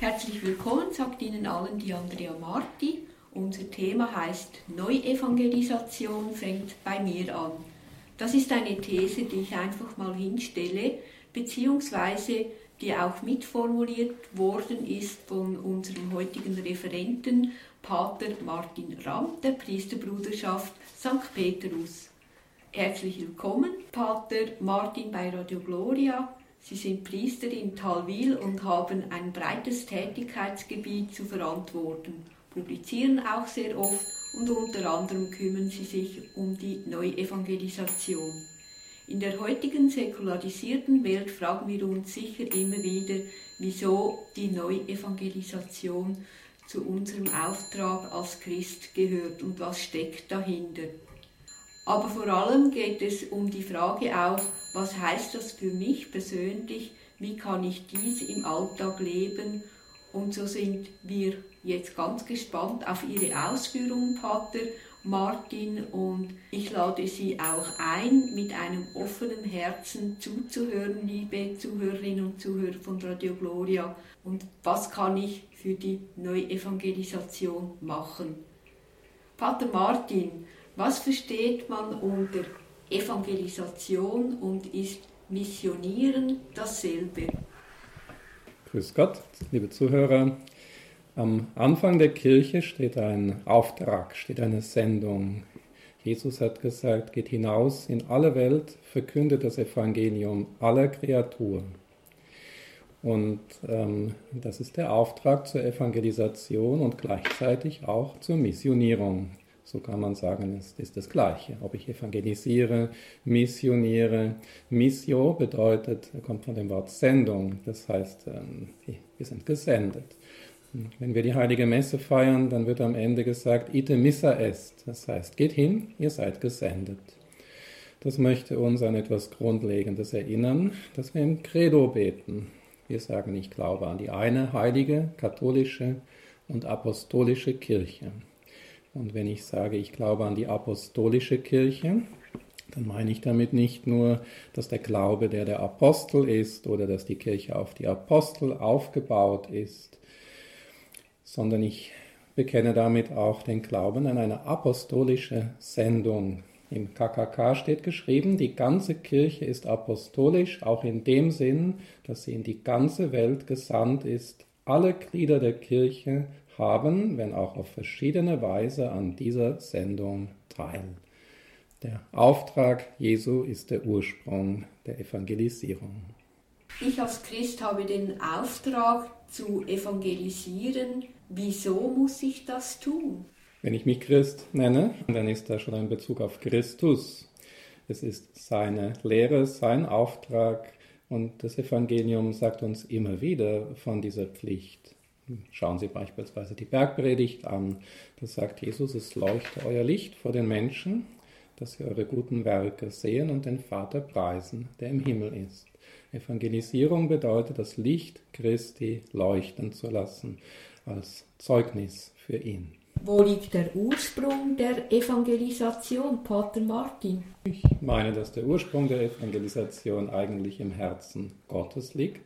Herzlich willkommen, sagt Ihnen allen die Andrea Marti. Unser Thema heißt Neuevangelisation fängt bei mir an. Das ist eine These, die ich einfach mal hinstelle, beziehungsweise die auch mitformuliert worden ist von unserem heutigen Referenten, Pater Martin Ramm, der Priesterbruderschaft St. Petrus. Herzlich willkommen, Pater Martin bei Radio Gloria. Sie sind Priester in Talwil und haben ein breites Tätigkeitsgebiet zu verantworten, publizieren auch sehr oft und unter anderem kümmern Sie sich um die Neuevangelisation. In der heutigen säkularisierten Welt fragen wir uns sicher immer wieder, wieso die Neuevangelisation zu unserem Auftrag als Christ gehört und was steckt dahinter. Aber vor allem geht es um die Frage auch, was heißt das für mich persönlich, wie kann ich dies im Alltag leben? Und so sind wir jetzt ganz gespannt auf Ihre Ausführungen, Pater Martin, und ich lade Sie auch ein, mit einem offenen Herzen zuzuhören, liebe Zuhörerinnen und Zuhörer von Radio Gloria. Und was kann ich für die Neuevangelisation machen? Pater Martin, was versteht man unter Evangelisation und ist Missionieren dasselbe? Grüß Gott, liebe Zuhörer. Am Anfang der Kirche steht ein Auftrag, steht eine Sendung. Jesus hat gesagt, geht hinaus in alle Welt, verkündet das Evangelium aller Kreaturen. Und das ist der Auftrag zur Evangelisation und gleichzeitig auch zur Missionierung. So kann man sagen, es ist das Gleiche. Ob ich evangelisiere, missioniere. Missio bedeutet, kommt von dem Wort Sendung. Das heißt, wir sind gesendet. Wenn wir die Heilige Messe feiern, dann wird am Ende gesagt, ite missa est. Das heißt, geht hin, ihr seid gesendet. Das möchte uns an etwas Grundlegendes erinnern, dass wir im Credo beten. Wir sagen, ich glaube an die eine heilige, katholische und apostolische Kirche. Und wenn ich sage, ich glaube an die apostolische Kirche, dann meine ich damit nicht nur, dass der Glaube der Apostel ist oder dass die Kirche auf die Apostel aufgebaut ist, sondern ich bekenne damit auch den Glauben an eine apostolische Sendung. Im KKK steht geschrieben, die ganze Kirche ist apostolisch, auch in dem Sinn, dass sie in die ganze Welt gesandt ist. Alle Glieder der Kirche haben, wenn auch auf verschiedene Weise, an dieser Sendung teil. Der Auftrag Jesu ist der Ursprung der Evangelisierung. Ich als Christ habe den Auftrag zu evangelisieren. Wieso muss ich das tun? Wenn ich mich Christ nenne, dann ist da schon ein Bezug auf Christus. Es ist seine Lehre, sein Auftrag und das Evangelium sagt uns immer wieder von dieser Pflicht. Schauen Sie beispielsweise die Bergpredigt an. Da sagt Jesus, es leuchte euer Licht vor den Menschen, dass sie eure guten Werke sehen und den Vater preisen, der im Himmel ist. Evangelisierung bedeutet, das Licht Christi leuchten zu lassen, als Zeugnis für ihn. Wo liegt der Ursprung der Evangelisation, Pater Martin? Ich meine, dass der Ursprung der Evangelisation eigentlich im Herzen Gottes liegt.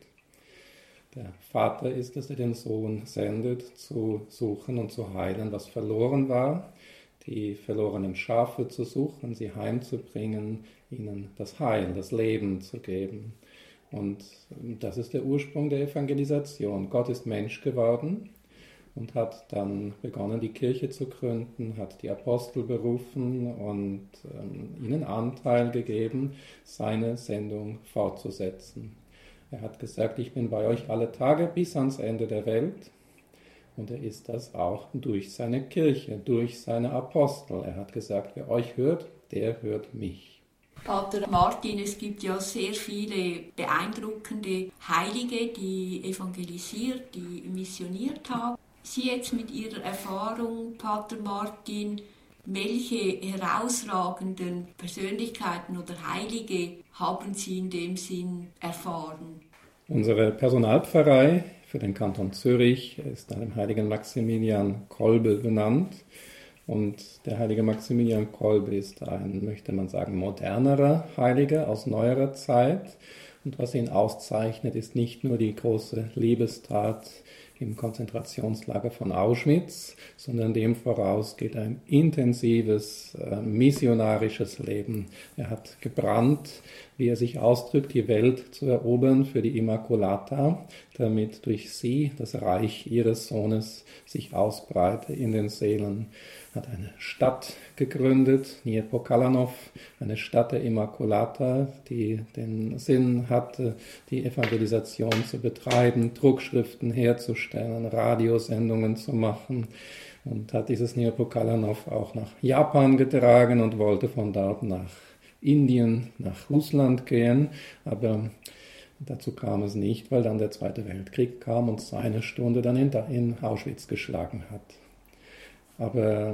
Der Vater ist es, der den Sohn sendet, zu suchen und zu heilen, was verloren war, die verlorenen Schafe zu suchen, sie heimzubringen, ihnen das Heil, das Leben zu geben. Und das ist der Ursprung der Evangelisation. Gott ist Mensch geworden und hat dann begonnen, die Kirche zu gründen, hat die Apostel berufen und ihnen Anteil gegeben, seine Sendung fortzusetzen. Er hat gesagt, ich bin bei euch alle Tage bis ans Ende der Welt. Und er ist das auch durch seine Kirche, durch seine Apostel. Er hat gesagt, wer euch hört, der hört mich. Pater Martin, es gibt ja sehr viele beeindruckende Heilige, die evangelisiert, die missioniert haben. Sie jetzt mit Ihrer Erfahrung, Pater Martin, welche herausragenden Persönlichkeiten oder Heilige haben Sie in dem Sinn erfahren? Unsere Personalpfarrei für den Kanton Zürich ist nach dem heiligen Maximilian Kolbe benannt. Und der heilige Maximilian Kolbe ist ein, möchte man sagen, modernerer Heiliger aus neuerer Zeit. Und was ihn auszeichnet, ist nicht nur die große Liebestat im Konzentrationslager von Auschwitz, sondern dem voraus geht ein intensives missionarisches Leben. Er hat gebrannt, wie er sich ausdrückt, die Welt zu erobern für die Immaculata, damit durch sie das Reich ihres Sohnes sich ausbreite in den Seelen. Er hat eine Stadt gegründet, Niepokalanów, eine Stadt der Immaculata, die den Sinn hatte, die Evangelisation zu betreiben, Druckschriften herzustellen, Radiosendungen zu machen, und hat dieses Niepokalanów auch nach Japan getragen und wollte von dort nach Indien, nach Russland gehen, aber dazu kam es nicht, weil dann der Zweite Weltkrieg kam und seine Stunde dann in Auschwitz geschlagen hat. Aber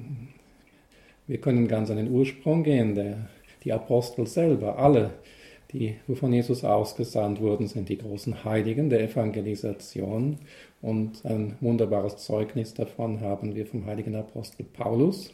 wir können ganz an den Ursprung gehen. Die Apostel selber, alle, die von Jesus ausgesandt wurden, sind die großen Heiligen der Evangelisation. Und ein wunderbares Zeugnis davon haben wir vom heiligen Apostel Paulus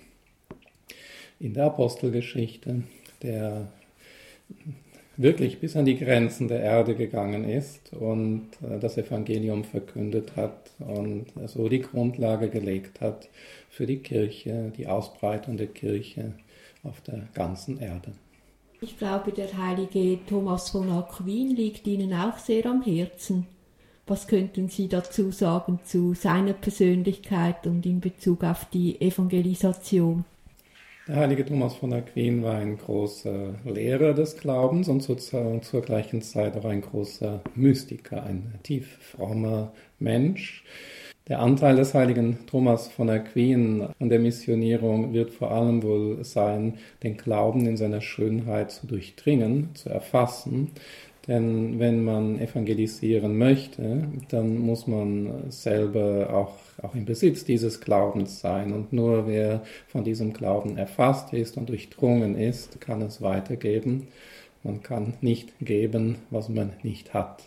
in der Apostelgeschichte, der wirklich bis an die Grenzen der Erde gegangen ist und das Evangelium verkündet hat und so die Grundlage gelegt hat für die Kirche, die Ausbreitung der Kirche auf der ganzen Erde. Ich glaube, der heilige Thomas von Aquin liegt Ihnen auch sehr am Herzen. Was könnten Sie dazu sagen zu seiner Persönlichkeit und in Bezug auf die Evangelisation? Der heilige Thomas von Aquin war ein großer Lehrer des Glaubens und zur gleichen Zeit auch ein großer Mystiker, ein tief frommer Mensch. Der Anteil des heiligen Thomas von Aquin an der Missionierung wird vor allem wohl sein, den Glauben in seiner Schönheit zu durchdringen, zu erfassen. Denn wenn man evangelisieren möchte, dann muss man selber auch im Besitz dieses Glaubens sein. Und nur wer von diesem Glauben erfasst ist und durchdrungen ist, kann es weitergeben. Man kann nicht geben, was man nicht hat.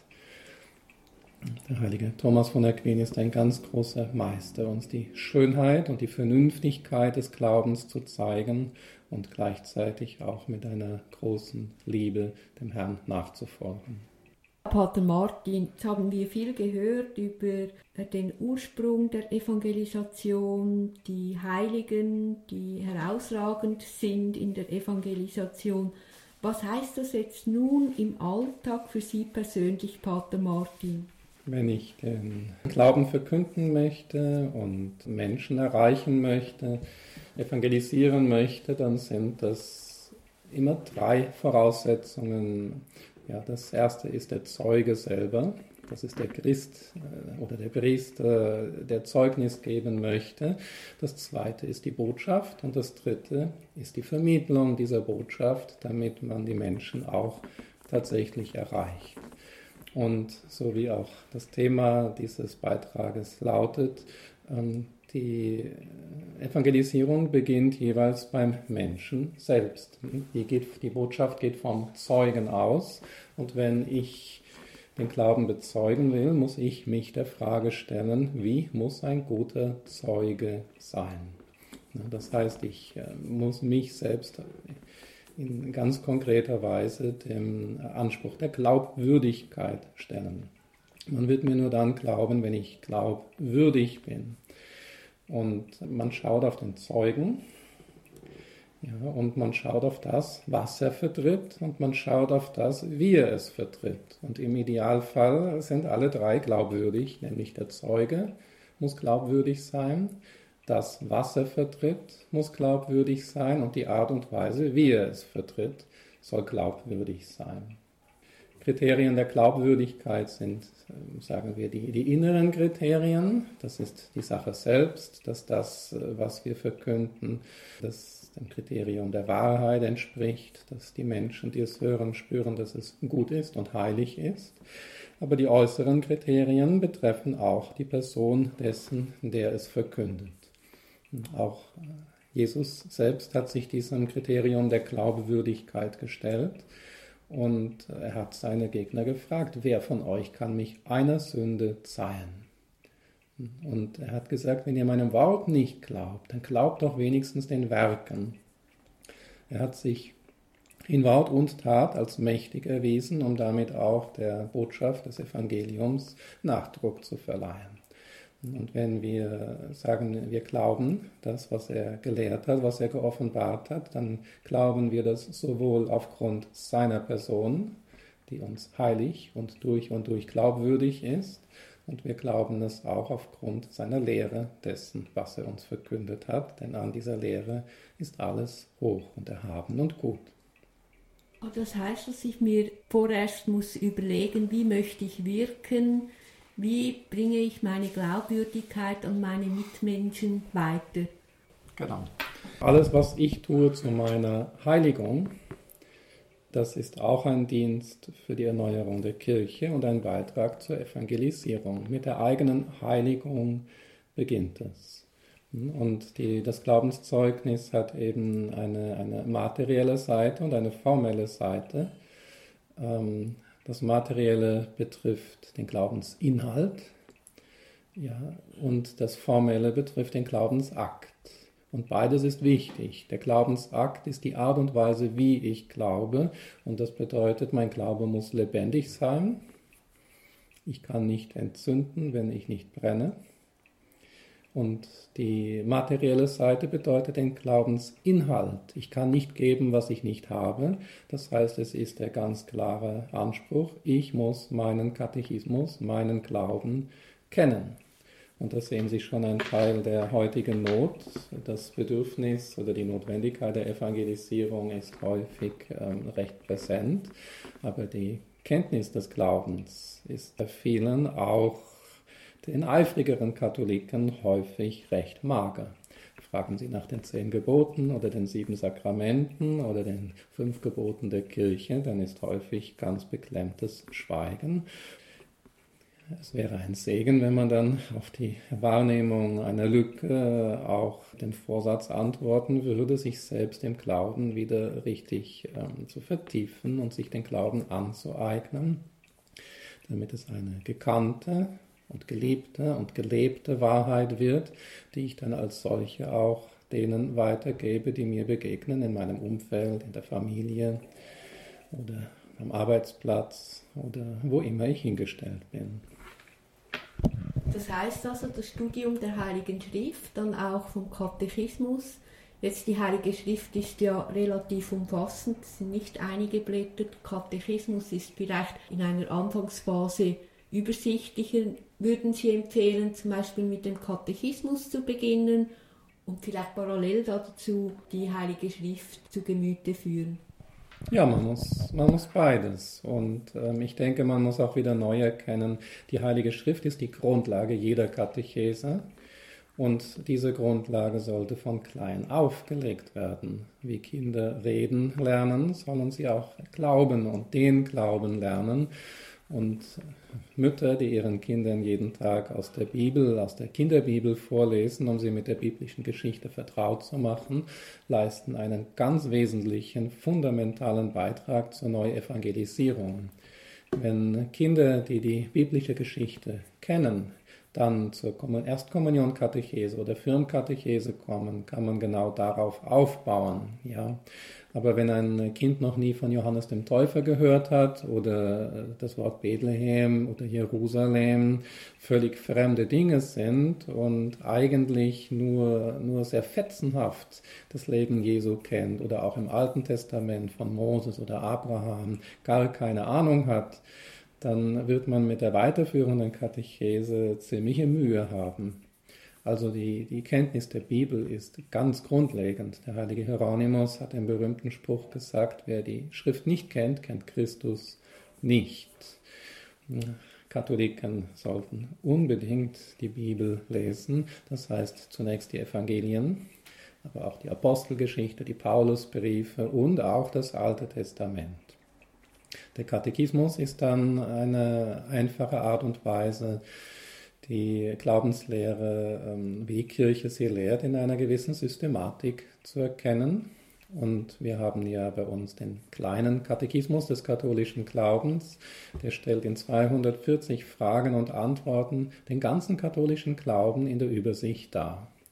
Der heilige Thomas von Aquin ist ein ganz großer Meister, uns die Schönheit und die Vernünftigkeit des Glaubens zu zeigen und gleichzeitig auch mit einer großen Liebe dem Herrn nachzufolgen. Pater Martin, jetzt haben wir viel gehört über den Ursprung der Evangelisation, die Heiligen, die herausragend sind in der Evangelisation. Was heißt das jetzt nun im Alltag für Sie persönlich, Pater Martin? Wenn ich den Glauben verkünden möchte und Menschen erreichen möchte, evangelisieren möchte, dann sind das immer 3 Voraussetzungen. Ja, das erste ist der Zeuge selber. Das ist der Christ oder der Priester, der Zeugnis geben möchte. Das zweite ist die Botschaft und das dritte ist die Vermittlung dieser Botschaft, damit man die Menschen auch tatsächlich erreicht. Und so wie auch das Thema dieses Beitrages lautet, die Evangelisierung beginnt jeweils beim Menschen selbst. Die Botschaft geht vom Zeugen aus und wenn ich den Glauben bezeugen will, muss ich mich der Frage stellen, wie muss ein guter Zeuge sein? Das heißt, ich muss mich selbst in ganz konkreter Weise dem Anspruch der Glaubwürdigkeit stellen. Man wird mir nur dann glauben, wenn ich glaubwürdig bin. Und man schaut auf den Zeugen, ja, und man schaut auf das, was er vertritt, und man schaut auf das, wie er es vertritt. Und im Idealfall sind alle 3 glaubwürdig, nämlich der Zeuge muss glaubwürdig sein, das, was er vertritt, muss glaubwürdig sein und die Art und Weise, wie er es vertritt, soll glaubwürdig sein. Kriterien der Glaubwürdigkeit sind, sagen wir, die inneren Kriterien. Das ist die Sache selbst, dass das, was wir verkünden, das dem Kriterium der Wahrheit entspricht, dass die Menschen, die es hören, spüren, dass es gut ist und heilig ist. Aber die äußeren Kriterien betreffen auch die Person dessen, der es verkündet. Auch Jesus selbst hat sich diesem Kriterium der Glaubwürdigkeit gestellt und er hat seine Gegner gefragt, wer von euch kann mich einer Sünde zeihen? Und er hat gesagt, wenn ihr meinem Wort nicht glaubt, dann glaubt doch wenigstens den Werken. Er hat sich in Wort und Tat als mächtig erwiesen, um damit auch der Botschaft des Evangeliums Nachdruck zu verleihen. Und wenn wir sagen, wir glauben das, was er gelehrt hat, was er geoffenbart hat, dann glauben wir das sowohl aufgrund seiner Person, die uns heilig und durch glaubwürdig ist, und wir glauben es auch aufgrund seiner Lehre, dessen, was er uns verkündet hat, denn an dieser Lehre ist alles hoch und erhaben und gut. Das heißt, dass ich mir vorerst muss überlegen, wie möchte ich wirken, wie bringe ich meine Glaubwürdigkeit an meine Mitmenschen weiter. Genau. Alles, was ich tue zu meiner Heiligung, das ist auch ein Dienst für die Erneuerung der Kirche und ein Beitrag zur Evangelisierung. Mit der eigenen Heiligung beginnt es. Und das Glaubenszeugnis hat eben eine materielle Seite und eine formelle Seite. Das Materielle betrifft den Glaubensinhalt, ja, und das Formelle betrifft den Glaubensakt. Und beides ist wichtig. Der Glaubensakt ist die Art und Weise, wie ich glaube. Und das bedeutet, mein Glaube muss lebendig sein. Ich kann nicht entzünden, wenn ich nicht brenne. Und die materielle Seite bedeutet den Glaubensinhalt. Ich kann nicht geben, was ich nicht habe. Das heißt, es ist der ganz klare Anspruch, ich muss meinen Katechismus, meinen Glauben kennen. Und da sehen Sie schon einen Teil der heutigen Not. Das Bedürfnis oder die Notwendigkeit der Evangelisierung ist häufig recht präsent. Aber die Kenntnis des Glaubens ist bei vielen, auch den eifrigeren Katholiken, häufig recht mager. Fragen Sie nach den 10 Geboten oder den 7 Sakramenten oder den 5 Geboten der Kirche, dann ist häufig ganz beklemmtes Schweigen. Es wäre ein Segen, wenn man dann auf die Wahrnehmung einer Lücke auch den Vorsatz antworten würde, sich selbst im Glauben wieder richtig zu vertiefen und sich den Glauben anzueignen, damit es eine gekannte und geliebte und gelebte Wahrheit wird, die ich dann als solche auch denen weitergebe, die mir begegnen in meinem Umfeld, in der Familie oder am Arbeitsplatz oder wo immer ich hingestellt bin. Das heißt also, das Studium der Heiligen Schrift, dann auch vom Katechismus. Jetzt die Heilige Schrift ist ja relativ umfassend, es sind nicht einige Blätter. Der Katechismus ist vielleicht in einer Anfangsphase übersichtlicher. Würden Sie empfehlen, zum Beispiel mit dem Katechismus zu beginnen und vielleicht parallel dazu die Heilige Schrift zu Gemüte führen? Ja, man muss beides. Und ich denke, man muss auch wieder neu erkennen, die Heilige Schrift ist die Grundlage jeder Katechese. Und diese Grundlage sollte von klein auf gelegt werden. Wie Kinder reden lernen, sollen sie auch glauben und den Glauben lernen. Und Mütter, die ihren Kindern jeden Tag aus der Bibel, aus der Kinderbibel vorlesen, um sie mit der biblischen Geschichte vertraut zu machen, leisten einen ganz wesentlichen, fundamentalen Beitrag zur Neuevangelisierung. Wenn Kinder, die die biblische Geschichte kennen, dann zur Erstkommunion-Katechese oder Firmkatechese kommen, kann man genau darauf aufbauen. Ja. Aber wenn ein Kind noch nie von Johannes dem Täufer gehört hat oder das Wort Bethlehem oder Jerusalem völlig fremde Dinge sind und eigentlich nur sehr fetzenhaft das Leben Jesu kennt oder auch im Alten Testament von Moses oder Abraham gar keine Ahnung hat, dann wird man mit der weiterführenden Katechese ziemliche Mühe haben. Also die Kenntnis der Bibel ist ganz grundlegend. Der heilige Hieronymus hat den berühmten Spruch gesagt, wer die Schrift nicht kennt, kennt Christus nicht. Katholiken sollten unbedingt die Bibel lesen, das heißt zunächst die Evangelien, aber auch die Apostelgeschichte, die Paulusbriefe und auch das Alte Testament. Der Katechismus ist dann eine einfache Art und Weise, die Glaubenslehre, wie die Kirche sie lehrt, in einer gewissen Systematik zu erkennen. Und wir haben ja bei uns den kleinen Katechismus des katholischen Glaubens. Der stellt in 240 Fragen und Antworten den ganzen katholischen Glauben in der Übersicht dar.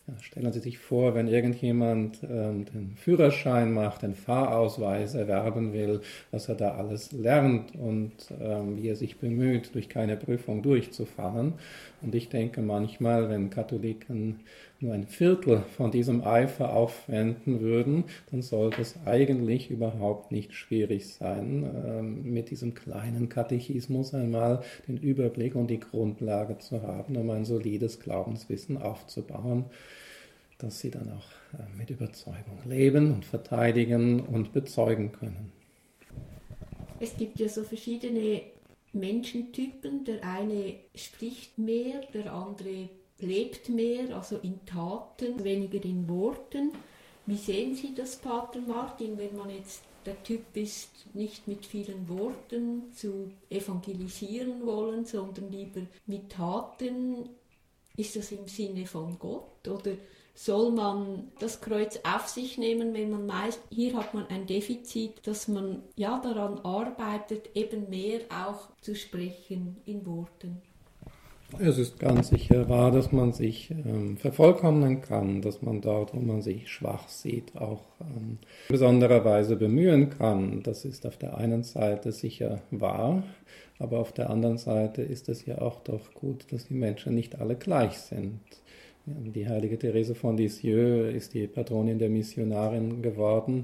Ja, stellen Sie sich vor, wenn irgendjemand den Führerschein macht, den Fahrausweis erwerben will, was er da alles lernt und wie er sich bemüht, durch keine Prüfung durchzufallen. Und ich denke manchmal, wenn Katholiken nur ein Viertel von diesem Eifer aufwenden würden, dann sollte es eigentlich überhaupt nicht schwierig sein, mit diesem kleinen Katechismus einmal den Überblick und die Grundlage zu haben, um ein solides Glaubenswissen aufzubauen, das sie dann auch mit Überzeugung leben und verteidigen und bezeugen können. Es gibt ja so verschiedene Menschentypen. Der eine spricht mehr, der andere lebt mehr, also in Taten, weniger in Worten. Wie sehen Sie das, Pater Martin, wenn man jetzt der Typ ist, nicht mit vielen Worten zu evangelisieren wollen, sondern lieber mit Taten? Ist das im Sinne von Gott oder soll man das Kreuz auf sich nehmen, wenn man meint, hier hat man ein Defizit, dass man ja daran arbeitet, eben mehr auch zu sprechen in Worten? Es ist ganz sicher wahr, dass man sich vervollkommnen kann, dass man dort, wo man sich schwach sieht, auch in besonderer Weise bemühen kann. Das ist auf der einen Seite sicher wahr, aber auf der anderen Seite ist es ja auch doch gut, dass die Menschen nicht alle gleich sind. Die heilige Therese von Lisieux ist die Patronin der Missionare geworden,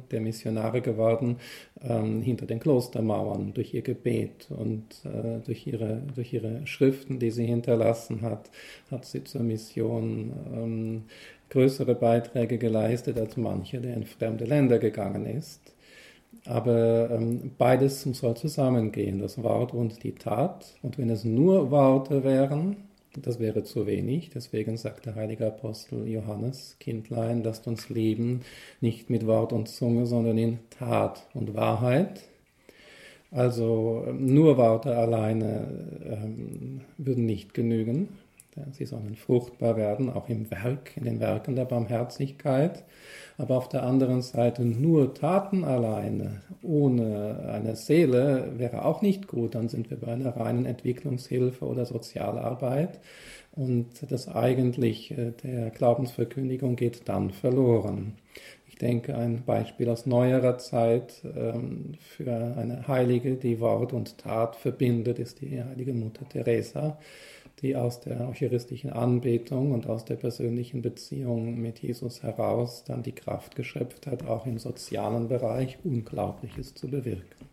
hinter den Klostermauern durch ihr Gebet und durch ihre Schriften, die sie hinterlassen hat sie zur Mission größere Beiträge geleistet als mancher, der in fremde Länder gegangen ist. Aber beides soll zusammengehen, das Wort und die Tat. Und wenn es nur Worte wären, das wäre zu wenig. Deswegen sagt der heilige Apostel Johannes: Kindlein, lasst uns lieben, nicht mit Wort und Zunge, sondern in Tat und Wahrheit. Also nur Worte alleine würden nicht genügen. Sie sollen fruchtbar werden, auch im Werk, in den Werken der Barmherzigkeit. Aber auf der anderen Seite nur Taten alleine, ohne eine Seele, wäre auch nicht gut. Dann sind wir bei einer reinen Entwicklungshilfe oder Sozialarbeit. Und das Eigentliche der Glaubensverkündigung geht dann verloren. Ich denke, ein Beispiel aus neuerer Zeit für eine Heilige, die Wort und Tat verbindet, ist die heilige Mutter Teresa, die aus der eucharistischen Anbetung und aus der persönlichen Beziehung mit Jesus heraus dann die Kraft geschöpft hat, auch im sozialen Bereich Unglaubliches zu bewirken.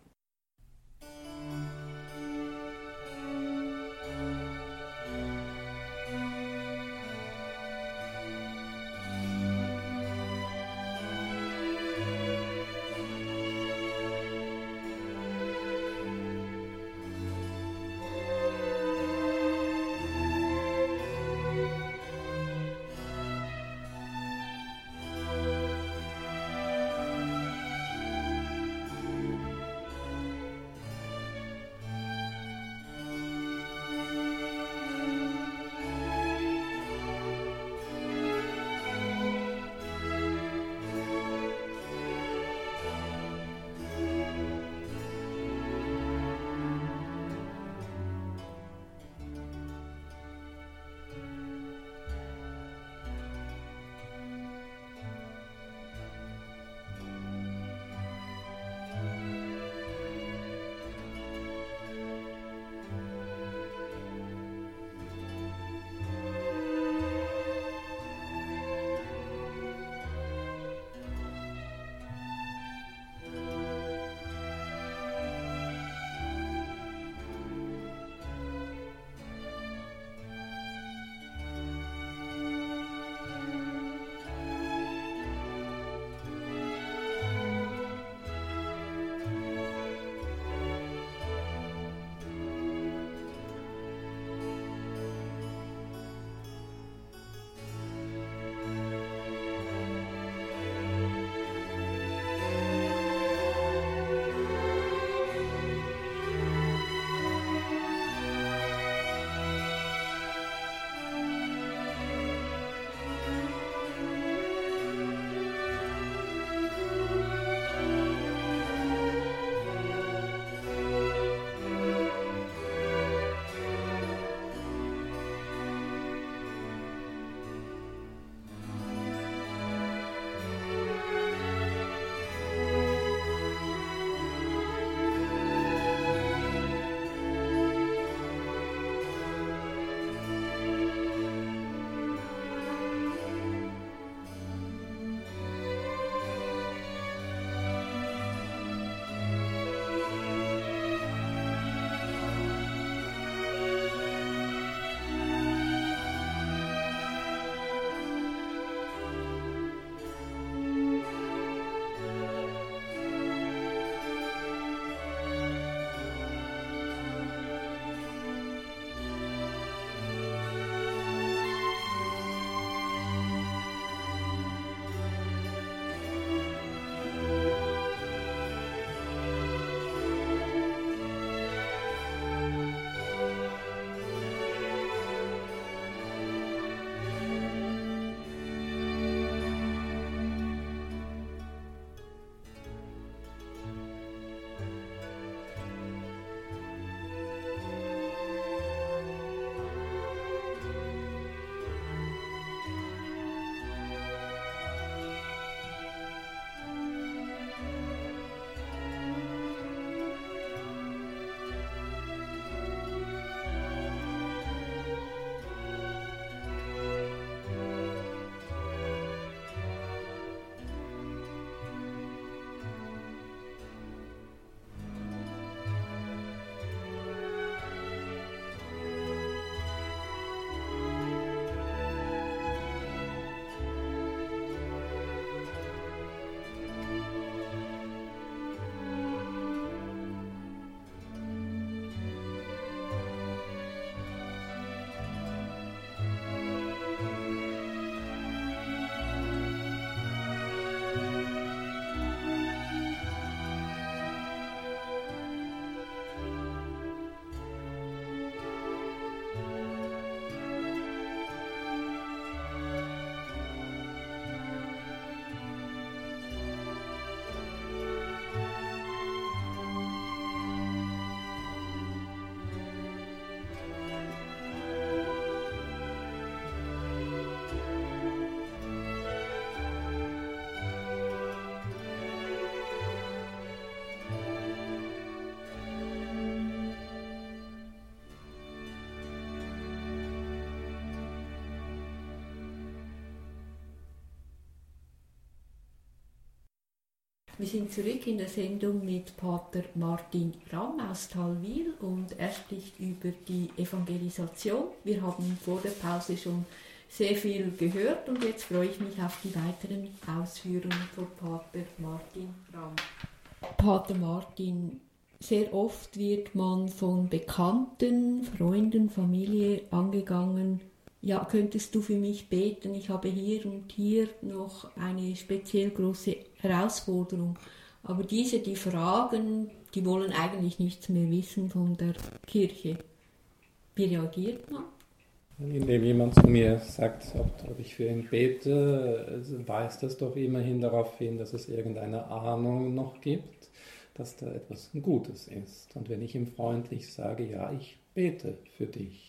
Wir sind zurück in der Sendung mit Pater Martin Ramm aus Talwil und er spricht über die Evangelisation. Wir haben vor der Pause schon sehr viel gehört und jetzt freue ich mich auf die weiteren Ausführungen von Pater Martin Ramm. Pater Martin, sehr oft wird man von Bekannten, Freunden, Familie angegangen. Ja, könntest du für mich beten? Ich habe hier und hier noch eine speziell große Herausforderung. Aber die fragen, die wollen eigentlich nichts mehr wissen von der Kirche. Wie reagiert man? Indem jemand zu mir sagt, ob ich für ihn bete, weist das doch immerhin darauf hin, dass es irgendeine Ahnung noch gibt, dass da etwas Gutes ist. Und wenn ich ihm freundlich sage, ja, ich bete für dich,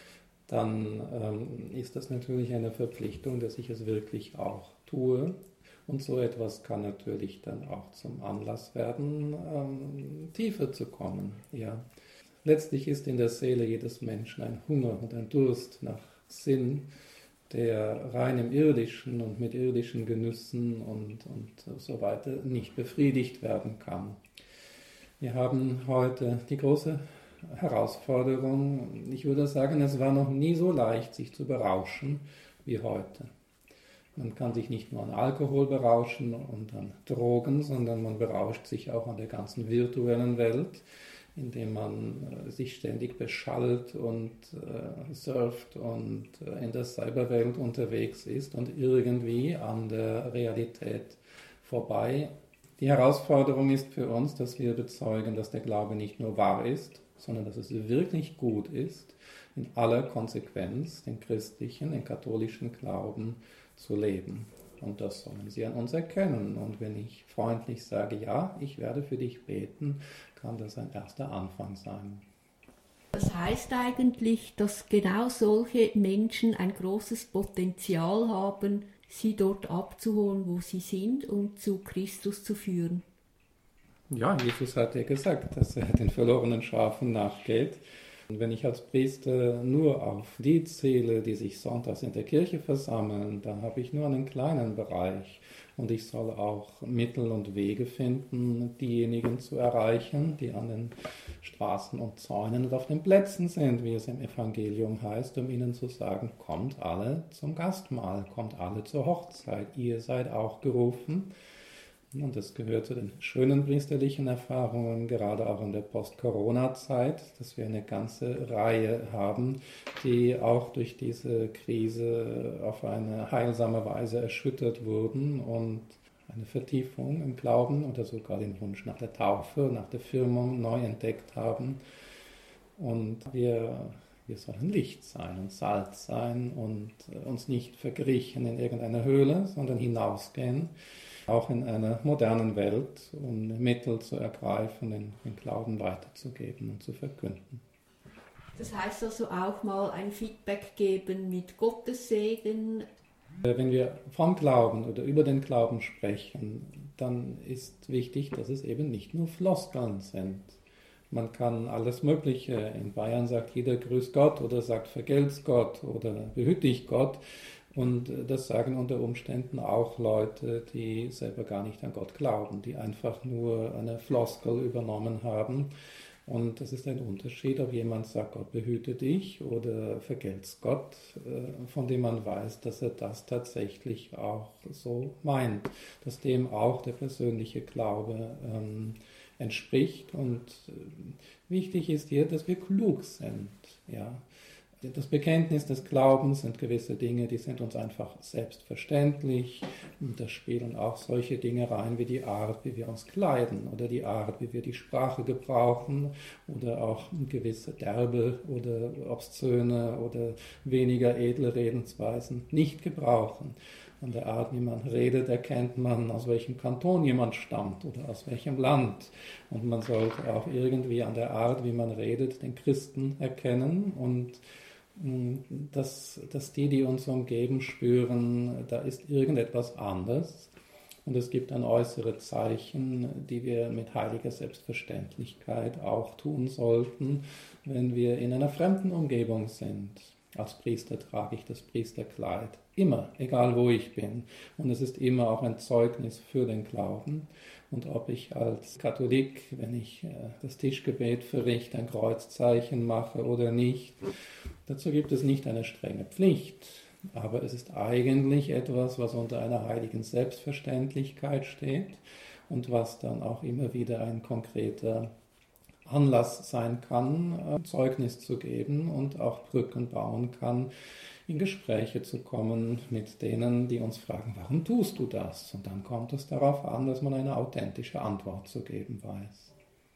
dann ist das natürlich eine Verpflichtung, dass ich es wirklich auch tue. Und so etwas kann natürlich dann auch zum Anlass werden, tiefer zu kommen. Ja. Letztlich ist in der Seele jedes Menschen ein Hunger und ein Durst nach Sinn, der rein im Irdischen und mit irdischen Genüssen und so weiter nicht befriedigt werden kann. Wir haben heute die große Herausforderung. Ich würde sagen, es war noch nie so leicht, sich zu berauschen wie heute. Man kann sich nicht nur an Alkohol berauschen und an Drogen, sondern man berauscht sich auch an der ganzen virtuellen Welt, indem man sich ständig beschallt und surft und in der Cyberwelt unterwegs ist und irgendwie an der Realität vorbei. Die Herausforderung ist für uns, dass wir bezeugen, dass der Glaube nicht nur wahr ist, sondern dass es wirklich gut ist, in aller Konsequenz den christlichen, den katholischen Glauben zu leben. Und das sollen sie an uns erkennen. Und wenn ich freundlich sage, ja, ich werde für dich beten, kann das ein erster Anfang sein. Das heißt eigentlich, dass genau solche Menschen ein großes Potenzial haben, sie dort abzuholen, wo sie sind und zu Christus zu führen. Ja, Jesus hat ja gesagt, dass er den verlorenen Schafen nachgeht. Und wenn ich als Priester nur auf die zähle, die sich sonntags in der Kirche versammeln, dann habe ich nur einen kleinen Bereich. Und ich soll auch Mittel und Wege finden, diejenigen zu erreichen, die an den Straßen und Zäunen und auf den Plätzen sind, wie es im Evangelium heißt, um ihnen zu sagen, kommt alle zum Gastmahl, kommt alle zur Hochzeit, ihr seid auch gerufen. Und das gehört zu den schönen priesterlichen Erfahrungen, gerade auch in der Post-Corona-Zeit, dass wir eine ganze Reihe haben, die auch durch diese Krise auf eine heilsame Weise erschüttert wurden und eine Vertiefung im Glauben oder sogar den Wunsch nach der Taufe, nach der Firmung neu entdeckt haben. Und wir sollen Licht sein und Salz sein und uns nicht verkriechen in irgendeiner Höhle, sondern hinausgehen, auch in einer modernen Welt, um Mittel zu ergreifen, den Glauben weiterzugeben und zu verkünden. Das heißt also auch mal ein Feedback geben mit Gottes Segen. Wenn wir vom Glauben oder über den Glauben sprechen, dann ist wichtig, dass es eben nicht nur Floskeln sind. Man kann alles Mögliche, in Bayern sagt jeder Grüß Gott oder sagt Vergelt's Gott oder behüt dich Gott. Und das sagen unter Umständen auch Leute, die selber gar nicht an Gott glauben, die einfach nur eine Floskel übernommen haben. Und das ist ein Unterschied, ob jemand sagt, Gott behüte dich oder vergelt's Gott, von dem man weiß, dass er das tatsächlich auch so meint, dass dem auch der persönliche Glaube entspricht. Und wichtig ist hier, dass wir klug sind, ja. Das Bekenntnis des Glaubens sind gewisse Dinge, die sind uns einfach selbstverständlich. Und da spielen auch solche Dinge rein wie die Art, wie wir uns kleiden oder die Art, wie wir die Sprache gebrauchen oder auch gewisse derbe oder obszöne oder weniger edle Redensweisen nicht gebrauchen. An der Art, wie man redet, erkennt man, aus welchem Kanton jemand stammt oder aus welchem Land. Und man sollte auch irgendwie an der Art, wie man redet, den Christen erkennen und dass die uns umgeben, spüren, da ist irgendetwas anders. Und es gibt dann äußere Zeichen, die wir mit heiliger Selbstverständlichkeit auch tun sollten, wenn wir in einer fremden Umgebung sind. Als Priester trage ich das Priesterkleid. Immer, egal wo ich bin. Und es ist immer auch ein Zeugnis für den Glauben. Und ob ich als Katholik, wenn ich das Tischgebet verrichte, ein Kreuzzeichen mache oder nicht, dazu gibt es nicht eine strenge Pflicht. Aber es ist eigentlich etwas, was unter einer heiligen Selbstverständlichkeit steht und was dann auch immer wieder ein konkreter Anlass sein kann, Zeugnis zu geben und auch Brücken bauen kann, in Gespräche zu kommen mit denen, die uns fragen, warum tust du das? Und dann kommt es darauf an, dass man eine authentische Antwort zu geben weiß.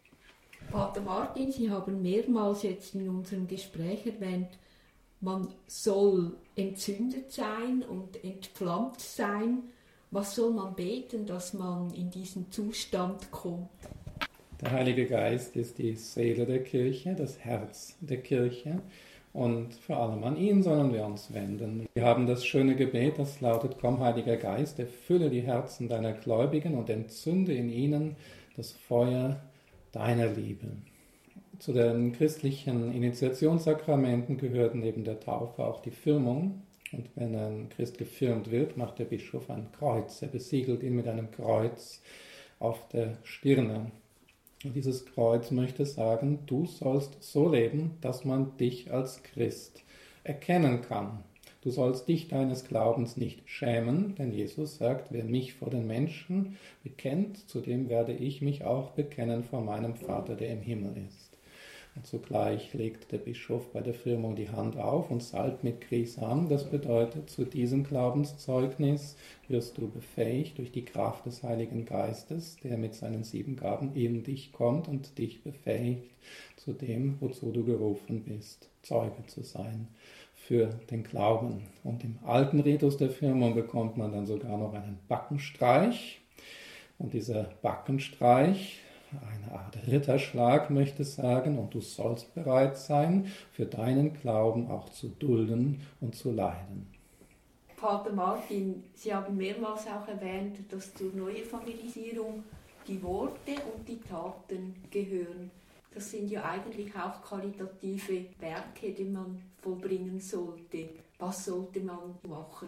Pater Martin, Sie haben mehrmals jetzt in unserem Gespräch erwähnt, man soll entzündet sein und entflammt sein. Was soll man beten, dass man in diesen Zustand kommt? Der Heilige Geist ist die Seele der Kirche, das Herz der Kirche. Und vor allem an ihn sollen wir uns wenden. Wir haben das schöne Gebet, das lautet, komm, Heiliger Geist, erfülle die Herzen deiner Gläubigen und entzünde in ihnen das Feuer deiner Liebe. Zu den christlichen Initiationssakramenten gehört neben der Taufe auch die Firmung. Und wenn ein Christ gefirmt wird, macht der Bischof ein Kreuz. Er besiegelt ihn mit einem Kreuz auf der Stirne. Und dieses Kreuz möchte sagen, du sollst so leben, dass man dich als Christ erkennen kann. Du sollst dich deines Glaubens nicht schämen, denn Jesus sagt, wer mich vor den Menschen bekennt, zu dem werde ich mich auch bekennen vor meinem Vater, der im Himmel ist. Und zugleich legt der Bischof bei der Firmung die Hand auf und salbt mit Chrisam. Das bedeutet, zu diesem Glaubenszeugnis wirst du befähigt durch die Kraft des Heiligen Geistes, der mit seinen 7 Gaben in dich kommt und dich befähigt zu dem, wozu du gerufen bist, Zeuge zu sein für den Glauben. Und im alten Ritus der Firmung bekommt man dann sogar noch einen Backenstreich. Und dieser Backenstreich, eine Art Ritterschlag, möchte sagen, und du sollst bereit sein, für deinen Glauben auch zu dulden und zu leiden. Pater Martin, Sie haben mehrmals auch erwähnt, dass zur Neuevangelisierung die Worte und die Taten gehören. Das sind ja eigentlich auch qualitative Werke, die man vollbringen sollte. Was sollte man machen?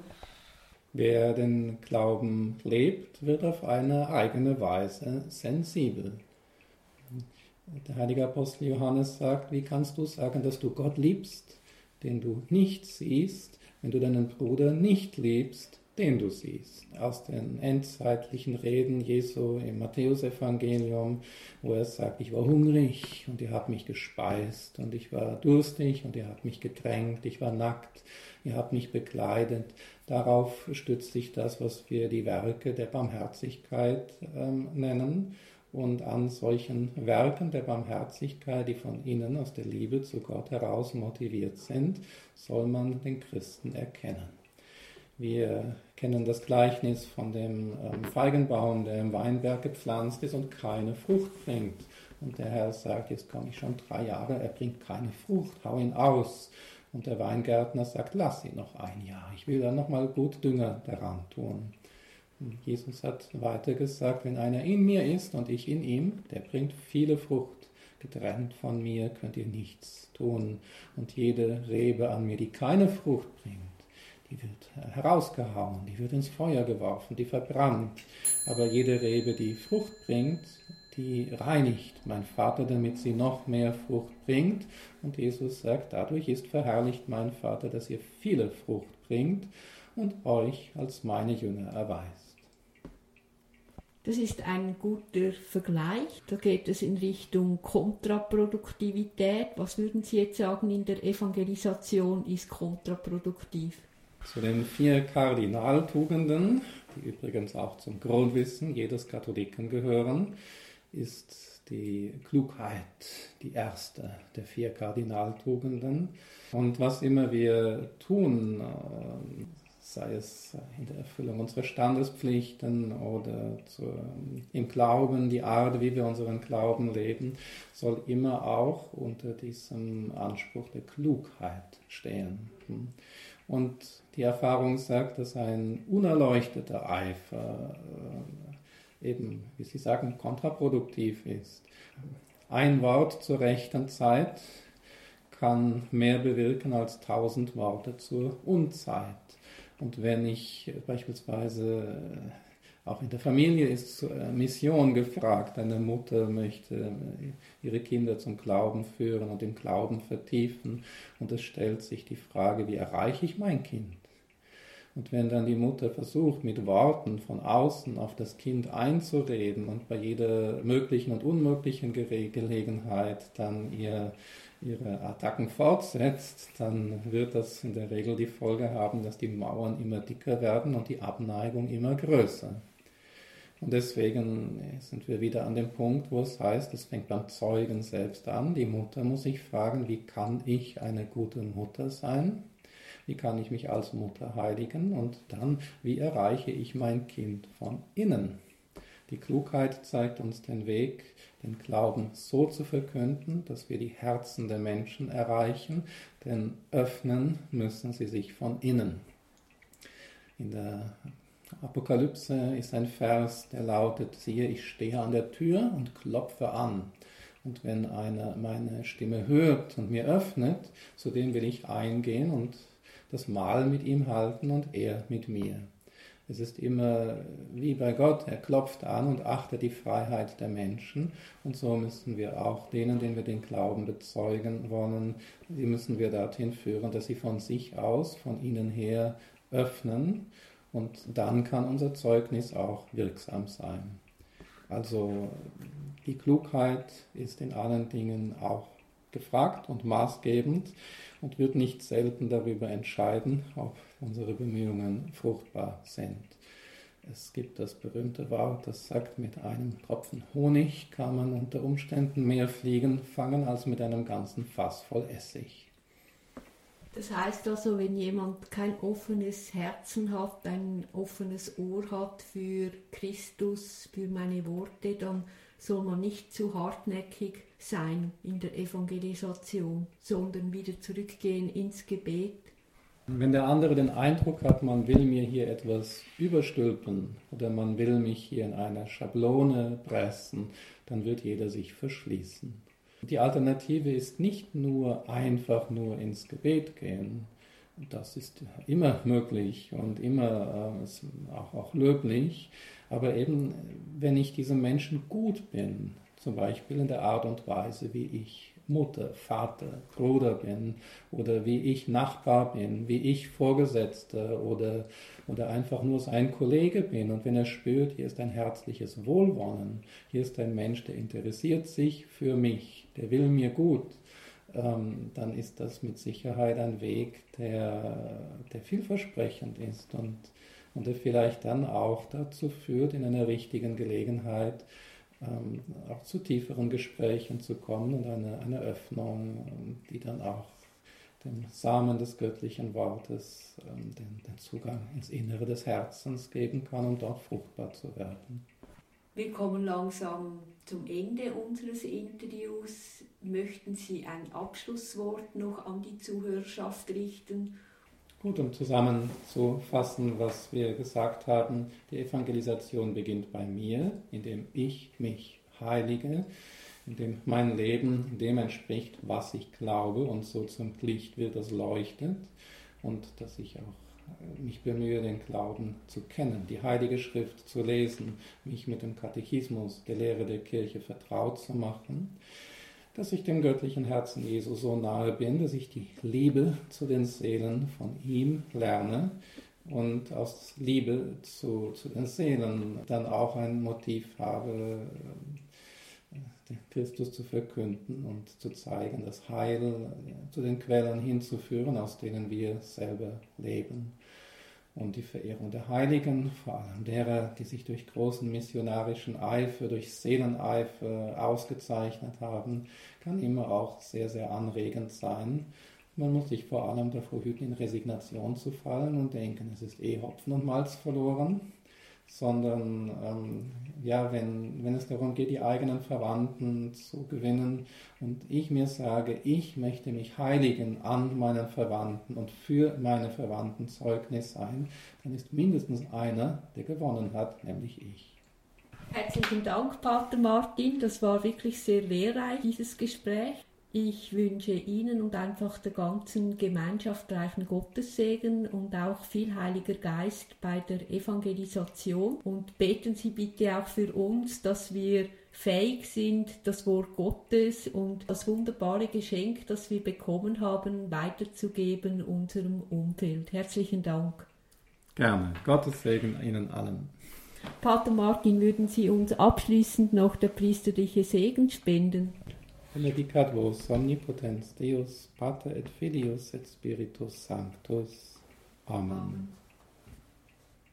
Wer den Glauben lebt, wird auf eine eigene Weise sensibel. Der heilige Apostel Johannes sagt, wie kannst du sagen, dass du Gott liebst, den du nicht siehst, wenn du deinen Bruder nicht liebst, den du siehst? Aus den endzeitlichen Reden Jesu im Matthäusevangelium, wo er sagt, ich war hungrig und ihr habt mich gespeist und ich war durstig und ihr habt mich getränkt, ich war nackt, ihr habt mich bekleidet. Darauf stützt sich das, was wir die Werke der Barmherzigkeit nennen. Und an solchen Werken der Barmherzigkeit, die von innen aus der Liebe zu Gott heraus motiviert sind, soll man den Christen erkennen. Wir kennen das Gleichnis von dem Feigenbaum, der im Weinberg gepflanzt ist und keine Frucht bringt. Und der Herr sagt, jetzt komme ich schon 3 Jahre, er bringt keine Frucht, hau ihn aus. Und der Weingärtner sagt, lass ihn noch 1 Jahr, ich will dann nochmal gut Dünger daran tun. Und Jesus hat weiter gesagt, wenn einer in mir ist und ich in ihm, der bringt viele Frucht. Getrennt von mir könnt ihr nichts tun. Und jede Rebe an mir, die keine Frucht bringt, die wird herausgehauen, die wird ins Feuer geworfen, die verbrannt. Aber jede Rebe, die Frucht bringt, die reinigt mein Vater, damit sie noch mehr Frucht bringt. Und Jesus sagt, dadurch ist verherrlicht mein Vater, dass ihr viele Frucht bringt und euch als meine Jünger erweist. Das ist ein guter Vergleich. Da geht es in Richtung Kontraproduktivität. Was würden Sie jetzt sagen, in der Evangelisation ist kontraproduktiv? Zu den 4 Kardinaltugenden, die übrigens auch zum Grundwissen jedes Katholiken gehören, ist die Klugheit die erste der 4 Kardinaltugenden. Und was immer wir tun, sei es in der Erfüllung unserer Standespflichten oder im Glauben, die Art, wie wir unseren Glauben leben, soll immer auch unter diesem Anspruch der Klugheit stehen. Und die Erfahrung sagt, dass ein unerleuchteter Eifer eben, wie Sie sagen, kontraproduktiv ist. Ein Wort zur rechten Zeit kann mehr bewirken als 1000 Worte zur Unzeit. Und wenn ich beispielsweise, auch in der Familie ist zur Mission gefragt, eine Mutter möchte ihre Kinder zum Glauben führen und im Glauben vertiefen, und es stellt sich die Frage, wie erreiche ich mein Kind? Und wenn dann die Mutter versucht, mit Worten von außen auf das Kind einzureden und bei jeder möglichen und unmöglichen Gelegenheit dann ihre Attacken fortsetzt, dann wird das in der Regel die Folge haben, dass die Mauern immer dicker werden und die Abneigung immer größer. Und deswegen sind wir wieder an dem Punkt, wo es heißt, es fängt beim Zeugen selbst an. Die Mutter muss sich fragen, wie kann ich eine gute Mutter sein? Wie kann ich mich als Mutter heiligen? Und dann, wie erreiche ich mein Kind von innen? Die Klugheit zeigt uns den Weg, den Glauben so zu verkünden, dass wir die Herzen der Menschen erreichen, denn öffnen müssen sie sich von innen. In der Apokalypse ist ein Vers, der lautet, siehe, ich stehe an der Tür und klopfe an. Und wenn einer meine Stimme hört und mir öffnet, zu dem will ich eingehen und das Mahl mit ihm halten und er mit mir. Es ist immer wie bei Gott, er klopft an und achtet die Freiheit der Menschen. Und so müssen wir auch denen wir den Glauben bezeugen wollen, die müssen wir dorthin führen, dass sie von sich aus, von ihnen her öffnen. Und dann kann unser Zeugnis auch wirksam sein. Also die Klugheit ist in allen Dingen auch gefragt und maßgebend und wird nicht selten darüber entscheiden, ob unsere Bemühungen fruchtbar sind. Es gibt das berühmte Wort, das sagt, mit einem Tropfen Honig kann man unter Umständen mehr Fliegen fangen als mit einem ganzen Fass voll Essig. Das heißt also, wenn jemand kein offenes Herzen hat, ein offenes Ohr hat für Christus, für meine Worte, dann soll man nicht zu hartnäckig sein in der Evangelisation, sondern wieder zurückgehen ins Gebet. Wenn der andere den Eindruck hat, man will mir hier etwas überstülpen oder man will mich hier in einer Schablone pressen, dann wird jeder sich verschließen. Die Alternative ist nicht nur einfach nur ins Gebet gehen. Das ist immer möglich und immer auch löblich. Aber eben, wenn ich diesem Menschen gut bin, zum Beispiel in der Art und Weise, wie ich Mutter, Vater, Bruder bin oder wie ich Nachbar bin, wie ich Vorgesetzter oder einfach nur sein Kollege bin. Und wenn er spürt, hier ist ein herzliches Wohlwollen, hier ist ein Mensch, der interessiert sich für mich, der will mir gut, dann ist das mit Sicherheit ein Weg, der vielversprechend ist und der vielleicht dann auch dazu führt, in einer richtigen Gelegenheit auch zu tieferen Gesprächen zu kommen und eine Öffnung, die dann auch dem Samen des göttlichen Wortes den Zugang ins Innere des Herzens geben kann, um dort fruchtbar zu werden. Wir kommen langsam zum Ende unseres Interviews. Möchten Sie ein Abschlusswort noch an die Zuhörerschaft richten? Gut, um zusammenzufassen, was wir gesagt haben, die Evangelisation beginnt bei mir, indem ich mich heilige, indem mein Leben dem entspricht, was ich glaube und so zum Licht wird, das leuchtet und dass ich auch mich bemühe, den Glauben zu kennen, die Heilige Schrift zu lesen, mich mit dem Katechismus, der Lehre der Kirche vertraut zu machen, dass ich dem göttlichen Herzen Jesu so nahe bin, dass ich die Liebe zu den Seelen von ihm lerne und aus Liebe zu den Seelen dann auch ein Motiv habe, Christus zu verkünden und zu zeigen, das Heil zu den Quellen hinzuführen, aus denen wir selber leben. Und die Verehrung der Heiligen, vor allem derer, die sich durch großen missionarischen Eifer, durch Seeleneifer ausgezeichnet haben, kann immer auch sehr, sehr anregend sein. Man muss sich vor allem davor hüten, in Resignation zu fallen und denken, es ist Hopfen und Malz verloren, sondern wenn es darum geht, die eigenen Verwandten zu gewinnen und ich mir sage, ich möchte mich heiligen an meinen Verwandten und für meine Verwandten Zeugnis sein, dann ist mindestens einer, der gewonnen hat, nämlich ich. Herzlichen Dank, Pater Martin. Das war wirklich sehr lehrreich, dieses Gespräch. Ich wünsche Ihnen und einfach der ganzen Gemeinschaft reichen Gottessegen und auch viel Heiliger Geist bei der Evangelisation. Und beten Sie bitte auch für uns, dass wir fähig sind, das Wort Gottes und das wunderbare Geschenk, das wir bekommen haben, weiterzugeben unserem Umfeld. Herzlichen Dank. Gerne. Gottes Segen Ihnen allen. Pater Martin, würden Sie uns abschließend noch der priesterliche Segen spenden? Benedicat vos omnipotens Deus, Pater et Filius et Spiritus Sanctus. Amen.